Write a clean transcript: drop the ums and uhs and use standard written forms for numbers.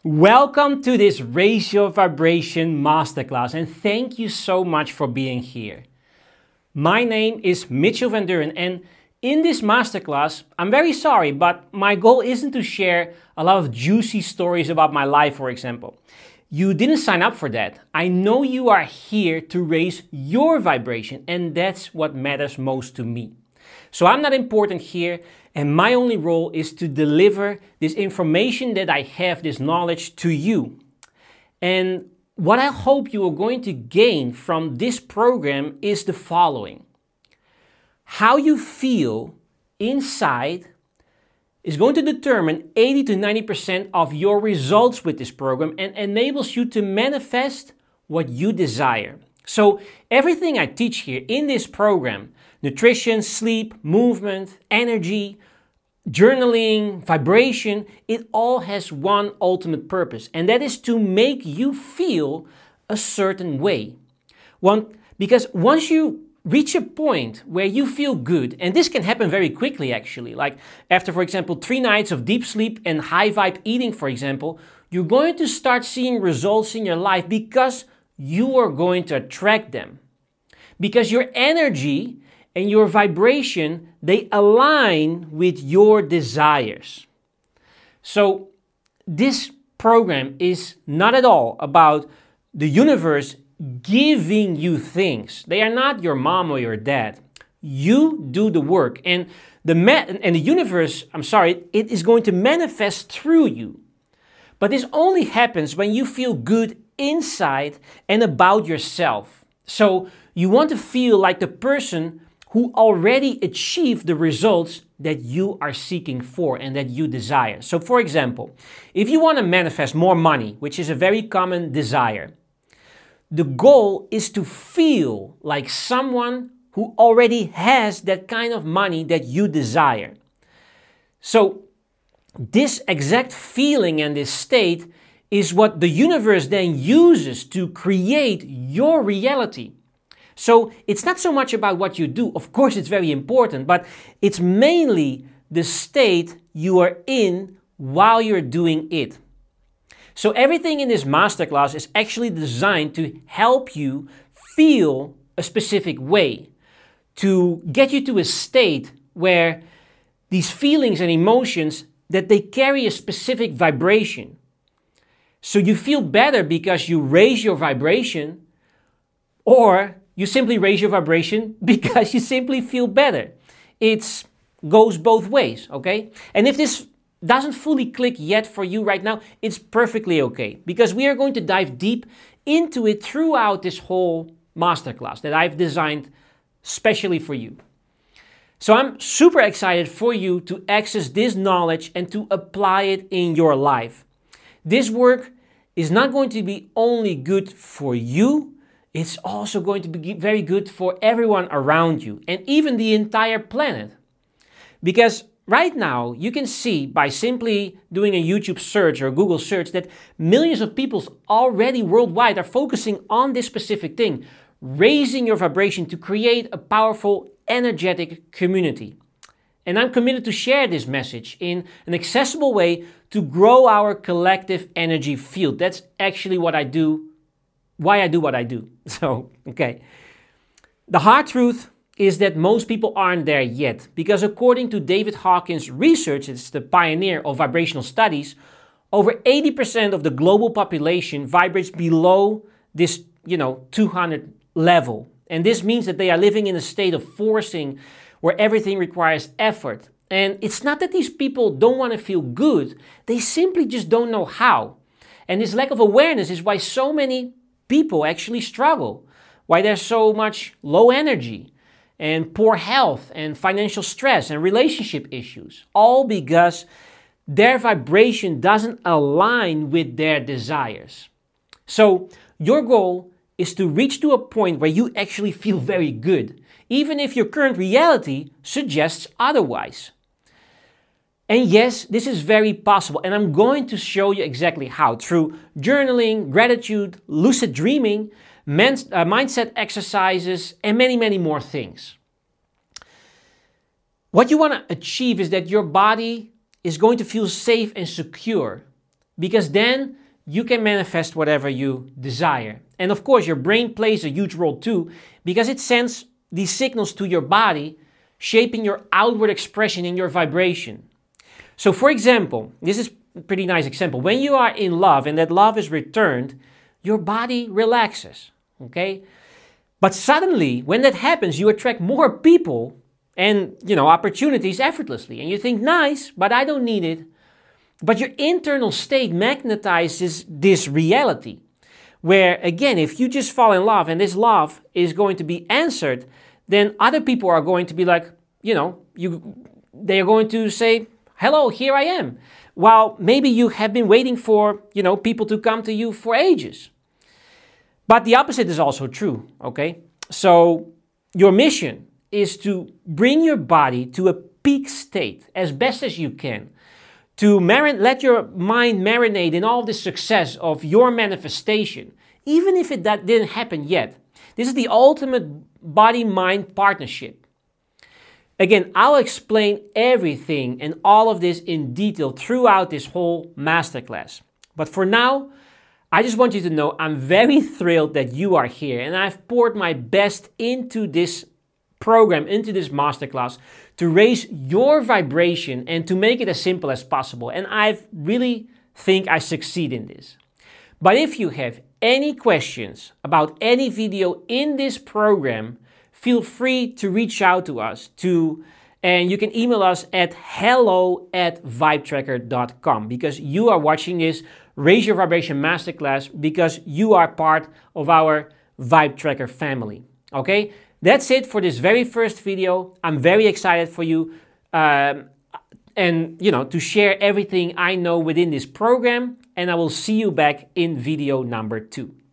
Welcome to this Raise Your Vibration Masterclass, and thank you so much for being here. My name is Mitchell Van Duren, and in this masterclass, I'm very sorry, but my goal isn't to share a lot of juicy stories about my life, for example. You didn't sign up for that. I know you are here to raise your vibration, and that's what matters most to me. So I'm not important here, and my only role is to deliver this information that I have, this knowledge to you. And what I hope you are going to gain from this program is the following. How you feel inside is going to determine 80 to 90% of your results with this program and enables you to manifest what you desire. So everything I teach here in this program, nutrition, sleep, movement, energy, journaling, vibration, it all has one ultimate purpose, and that is to make you feel a certain way. Because once you reach a point where you feel good, and this can happen very quickly actually, like after, for example, 3 nights of deep sleep and high vibe eating, for example, you're going to start seeing results in your life because you are going to attract them. Because your energy and your vibration, they align with your desires. So this program is not at all about the universe giving you things. They are not your mom or your dad. You do the work, and the universe, it is going to manifest through you. But this only happens when you feel good inside and about yourself. So you want to feel like the person who already achieved the results that you are seeking for and that you desire. So for example, if you want to manifest more money, which is a very common desire, the goal is to feel like someone who already has that kind of money that you desire. So this exact feeling and this state is what the universe then uses to create your reality. So it's not so much about what you do. Of course, it's very important, but it's mainly the state you are in while you're doing it. So everything in this masterclass is actually designed to help you feel a specific way, to get you to a state where these feelings and emotions, that they carry a specific vibration. So you feel better because you raise your vibration, or you simply raise your vibration because you simply feel better. It goes both ways, okay? And if this doesn't fully click yet for you right now, it's perfectly okay, because we are going to dive deep into it throughout this whole masterclass that I've designed specially for you. So I'm super excited for you to access this knowledge and to apply it in your life. This work is not going to be only good for you, it's also going to be very good for everyone around you and even the entire planet. Because right now, you can see by simply doing a YouTube search or Google search that millions of people already worldwide are focusing on this specific thing, raising your vibration to create a powerful, energetic community. And I'm committed to share this message in an accessible way to grow our collective energy field. That's actually what I do, why I do what I do. So, okay. The hard truth is that most people aren't there yet, because according to David Hawkins' research, it's the pioneer of vibrational studies, over 80% of the global population vibrates below this, 200 level. And this means that they are living in a state of forcing where everything requires effort. And it's not that these people don't want to feel good, they simply just don't know how. And this lack of awareness is why so many people actually struggle, why there's so much low energy and poor health and financial stress and relationship issues, all because their vibration doesn't align with their desires. So your goal is to reach to a point where you actually feel very good, even if your current reality suggests otherwise. And yes, this is very possible, and I'm going to show you exactly how, through journaling, gratitude, lucid dreaming, mindset exercises, and many, many more things. What you want to achieve is that your body is going to feel safe and secure because then you can manifest whatever you desire. And of course, your brain plays a huge role too, because it sends these signals to your body, shaping your outward expression in your vibration. So for example, this is a pretty nice example. When you are in love and that love is returned, your body relaxes, okay? But suddenly, when that happens, you attract more people and, opportunities effortlessly. And you think, nice, but I don't need it. But your internal state magnetizes this reality. Where, again, if you just fall in love and this love is going to be answered, then other people are going to be like, they are going to say, hello, here I am. While maybe you have been waiting for, people to come to you for ages. But the opposite is also true, okay? So your mission is to bring your body to a peak state as best as you can. To let your mind marinate in all the success of your manifestation, even if that didn't happen yet. This is the ultimate body-mind partnership. Again, I'll explain everything and all of this in detail throughout this whole masterclass. But for now, I just want you to know I'm very thrilled that you are here, and I've poured my best into this program, into this masterclass, to raise your vibration and to make it as simple as possible. And I really think I succeed in this. But if you have any questions about any video in this program, feel free to reach out to us and you can email us at hello@vibetracker.com, because you are watching this Raise Your Vibration Masterclass because you are part of our Vibe Tracker family. Okay? That's it for this very first video. I'm very excited for you to share everything I know within this program, and I will see you back in video number 2.